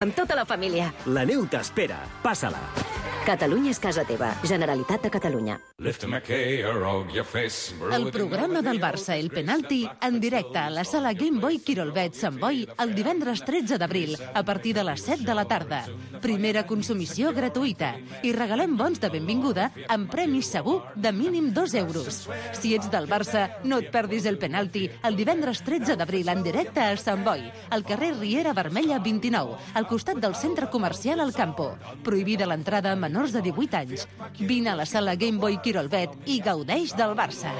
Amb tota la família. La neu t'espera. Passa-la. Catalunya és casa teva. Generalitat de Catalunya. El programa del Barça, El Penalti, en directe a la sala Game Boy Quirolbet Sant Boi el divendres 13 d'abril, a partir de les 7 de la tarda. Primera consumició gratuïta. I regalem bons de benvinguda amb premis segur de mínim 2 euros. Si ets del Barça, no et perdis El Penalti el divendres 13 d'abril en directe a Sant Boi, al carrer Riera Vermella 29, al costat del centre comercial El Campo. Prohibida l'entrada a menors de 18 anys. Vine a la sala Game Boy Quirolbet i gaudeix del Barça.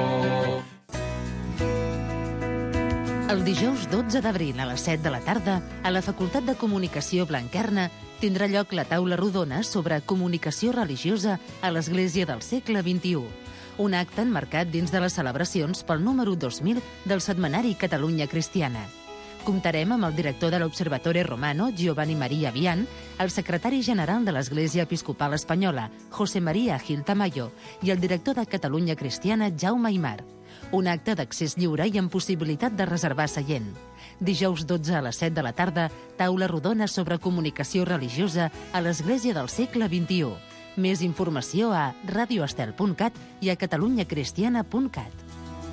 El dijous 12 d'abril a les 7 de la tarda, a la Facultat de Comunicació Blanquerna, tindrà lloc la taula rodona sobre comunicació religiosa a l'Església del segle XXI. Un acte enmarcat dins de les celebracions pel número 2000 del setmanari Catalunya Cristiana. Comptarem amb el director de l'Observatore Romano, Giovanni Maria Vian, el secretari general de l'Església Episcopal Espanyola, José María Gil Tamayo, i el director de Catalunya Cristiana, Jaume Aymar. Un acte d'accés lliure i amb possibilitat de reservar seient. Dijous 12 a les 7 de la tarda, taula rodona sobre comunicació religiosa a l'Església del segle XXI. Més informació a radioestel.cat i a catalunyacristiana.cat.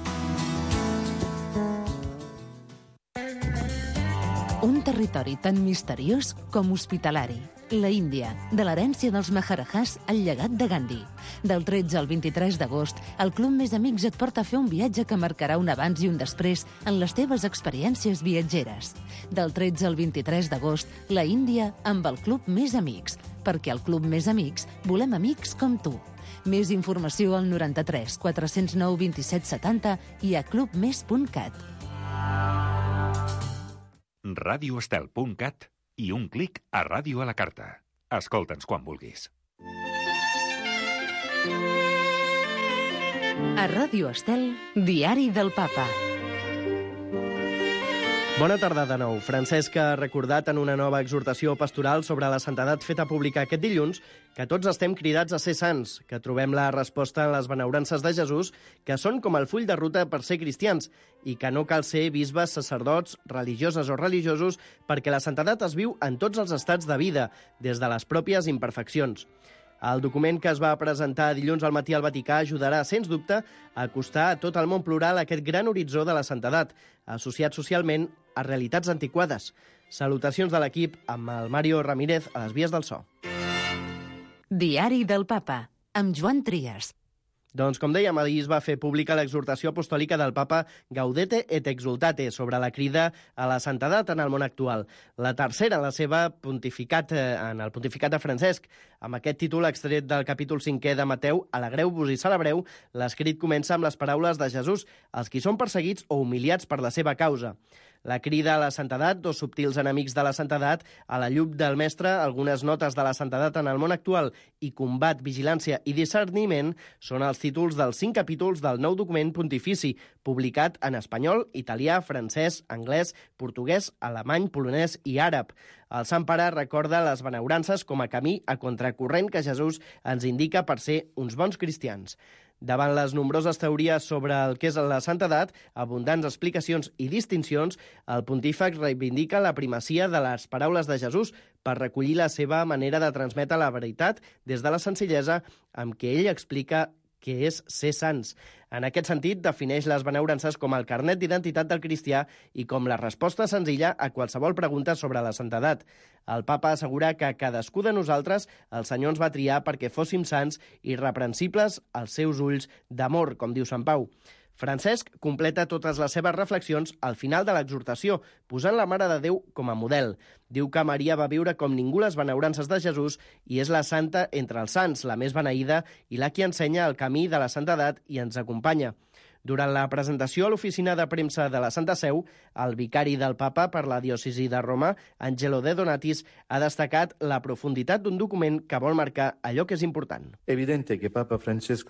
Un territori tan misteriós com hospitalari. La Índia, de l'herència dels Maharajahs al llegat de Gandhi. Del 13 al 23 d'agost, el Club Més Amics et porta a fer un viatge que marcarà un abans i un després en les teves experiències viatgeres. Del 13 al 23 d'agost, la Índia amb el Club Més Amics, perquè al Club Més Amics volem amics com tu. Més informació al 93 409 27 70 i a clubmes.cat. radioestel.cat i un clic a Ràdio a la Carta. Escolta'ns quan vulguis. A Ràdio Estel, Diari del Papa. Bona tarda de nou. Francesc ha recordat en una nova exhortació pastoral sobre la santedat feta pública aquest dilluns que tots estem cridats a ser sants, que trobem la resposta en les benaurances de Jesús, que són com el full de ruta per ser cristians, i que no cal ser bisbes, sacerdots, religioses o religiosos, perquè la santedat es viu en tots els estats de vida, des de les pròpies imperfeccions. El document que es va presentar dilluns al matí al Vaticà ajudarà, sens dubte, a acostar a tot el món plural aquest gran horitzó de la santedat, associat socialment a realitats antiquades. Salutacions de l'equip amb el Mario Ramírez a les vies del so. Diari del Papa, amb Joan Trias. Doncs, com dèiem, ahir es va fer pública l'exhortació apostòlica del papa Gaudete et Exultate sobre la crida a la santedat en el món actual. La tercera en la seva pontificat, en el pontificat de Francesc. Amb aquest títol extret del capítol 5è de Mateu, Alegreu-vos i celebreu, l'escrit comença amb les paraules de Jesús, els qui són perseguits o humiliats per la seva causa. La crida a la santedat, dos subtils enemics de la santedat, a la llum del mestre, algunes notes de la santedat en el món actual i combat, vigilància i discerniment són els títols dels 5 capítols del nou document pontifici, publicat en espanyol, italià, francès, anglès, portuguès, alemany, polonès i àrab. El Sant Pare recorda les benaurances com a camí a contracorrent que Jesús ens indica per ser uns bons cristians. Davant les nombroses teories sobre el que és la santedat, abundants explicacions i distincions, el pontífex reivindica la primacia de les paraules de Jesús per recollir la seva manera de transmetre la veritat des de la senzillesa amb què ell explica què és ser sants. En aquest sentit, defineix les benaurances com el carnet d'identitat del cristià i com la resposta senzilla a qualsevol pregunta sobre la santedat. El papa assegura que cadascú de nosaltres el Senyor ens va triar perquè fóssim sants i irreprensibles als seus ulls d'amor, com diu Sant Pau. Francesc completa totes les seves reflexions al final de l'exhortació, posant la Mare de Déu com a model. Diu que Maria va viure com ningú les benaurances de Jesús i és la santa entre els sants, la més beneïda i la qui ensenya el camí de la santedat i ens acompanya. Durant la presentació a l'oficina de premsa de la Santa Seu, el vicari del papa per la diòcesi de Roma, Angelo De Donatis, ha destacat la profunditat d'un document que vol marcar allò que és important. És evident que el papa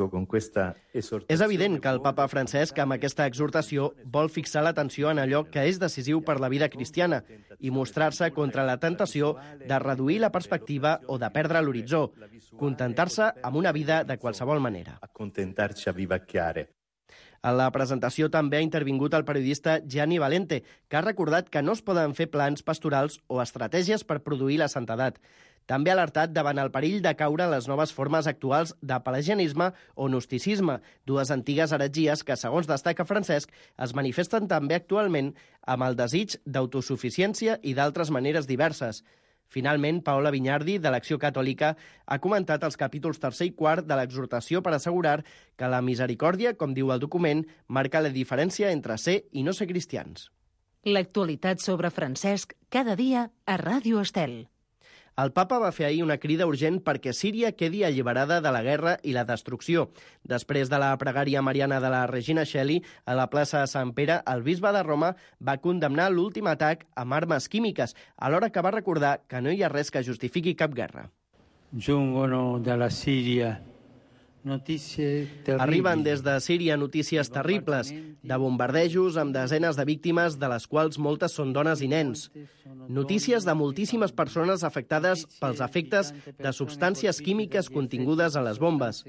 Francesc, amb aquesta exhortació, vol fixar l'atenció en allò que és decisiu per la vida cristiana i mostrar-se contra la tentació de reduir la perspectiva o de perdre l'horitzó, contentar-se amb una vida de qualsevol manera. Accontentarci a vivacchiare. En la presentació també ha intervingut el periodista Gianni Valente, que ha recordat que no es poden fer plans pastorals o estratègies per produir la santedat. També ha alertat davant el perill de caure en les noves formes actuals de pelagianisme o gnosticisme, dues antigues heretgies que, segons destaca Francesc, es manifesten també actualment amb el desig d'autosuficiència i d'altres maneres diverses. Finalment, Paola Vinyardi, de l'Acció Catòlica, ha comentat els capítols 3 i 4 de l'exhortació per assegurar que la misericòrdia, com diu el document, marca la diferència entre ser i no ser cristians. L'actualitat sobre Francesc cada dia a Ràdio Estel. El papa va fer ahir una crida urgent perquè Síria quedi alliberada de la guerra i la destrucció. Després de la pregària mariana de la Regina Coeli a la plaça de Sant Pere, el bisbe de Roma va condemnar l'últim atac amb armes químiques, alhora que va recordar que no hi ha res que justifiqui cap guerra. Giungono dalla Siria notícies terribles. Arriben des de Síria notícies terribles de bombardejos amb desenes de víctimes, de les quals moltes són dones i nens. Notícies de moltíssimes persones afectades pels efectes de substàncies químiques contingudes a les bombes.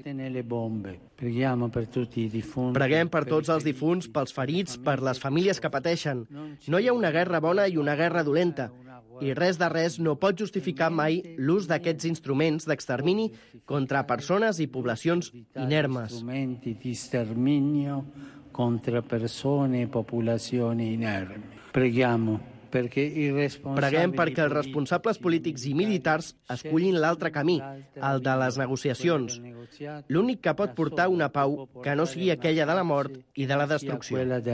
Preguem per tots els difunts, pels ferits, per les famílies que pateixen. No hi ha una guerra bona i una guerra dolenta. I res de res no pot justificar mai l'ús d'aquests instruments d'extermini contra persones i poblacions inermes. Strumenti di sterminio contra persone e popolazioni inermi. Preguem perquè els responsables polítics i militars escullin l'altre camí, el de les negociacions. L'únic que pot portar una pau que no sigui aquella de la mort i de la destrucció.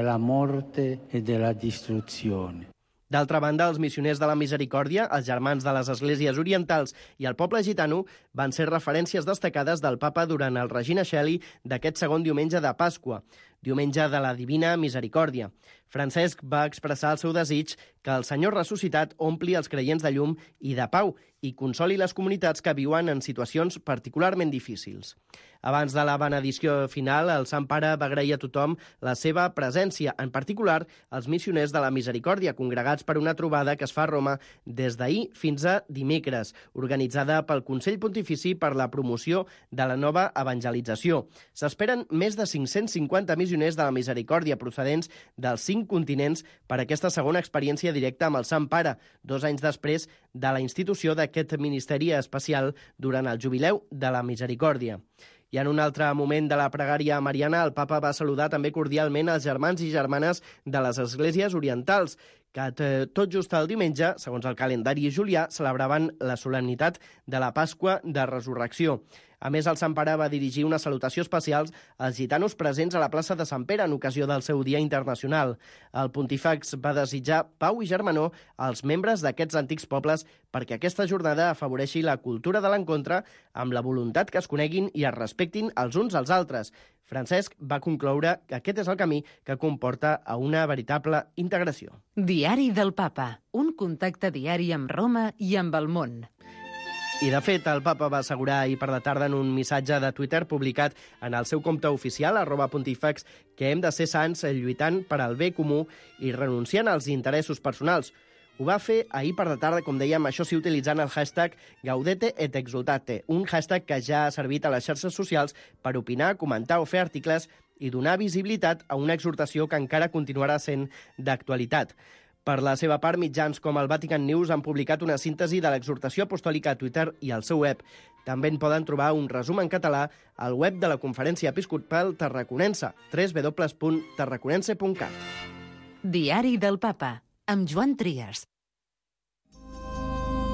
D'altra banda, els missioners de la Misericòrdia, els germans de les esglésies orientals i el poble gitano van ser referències destacades del papa durant el Regina Coeli d'aquest segon diumenge de Pasqua, diumenge de la Divina Misericòrdia. Francesc va expressar el seu desig que el Senyor ressuscitat ompli els creients de llum i de pau i consoli les comunitats que viuen en situacions particularment difícils. Abans de la benedicció final, el Sant Pare va agrair a tothom la seva presència, en particular als missioners de la Misericòrdia, congregats per una trobada que es fa a Roma des d'ahir fins a dimecres, organitzada pel Consell Pontifici per la promoció de la nova evangelització. S'esperen més de 550 missioners de la Misericòrdia procedents dels 5 continents per aquesta segona experiència directa amb el Sant Pare, 2 anys després de la institució d'aquest ministeri especial durant el Jubileu de la Misericòrdia. I en un altre moment de la pregària mariana, el papa va saludar també cordialment els germans i germanes de les esglésies orientals, que tot just el diumenge, segons el calendari julià, celebraven la solemnitat de la Pasqua de Resurrecció. A més, el Sant Pare va dirigir una salutació especial als gitanos presents a la plaça de Sant Pere en ocasió del seu Dia Internacional. El pontífex va desitjar pau i germanor als membres d'aquests antics pobles perquè aquesta jornada afavoreixi la cultura de l'encontre amb la voluntat que es coneguin i es respectin els uns als altres. Francesc va concloure que aquest és el camí que comporta a una veritable integració. Diari del Papa, un contacte diari amb Roma i amb el món. I, de fet, el papa va assegurar ahir per la tarda en un missatge de Twitter publicat en el seu compte oficial, @pontifex, que hem de ser sants lluitant per al bé comú i renunciant als interessos personals. Ho va fer ahir per la tarda, com dèiem, això sí, utilitzant el hashtag Gaudete et Exultate, un hashtag que ja ha servit a les xarxes socials per opinar, comentar o fer articles i donar visibilitat a una exhortació que encara continuarà sent d'actualitat. Per la seva part, mitjans com el Vatican News han publicat una síntesi de l'exhortació apostòlica a Twitter i al seu web. També en poden trobar un resum en català al web de la Conferència Episcopal Tarraconense, www.tarraconense.cat. Diari del Papa, amb Joan Trias.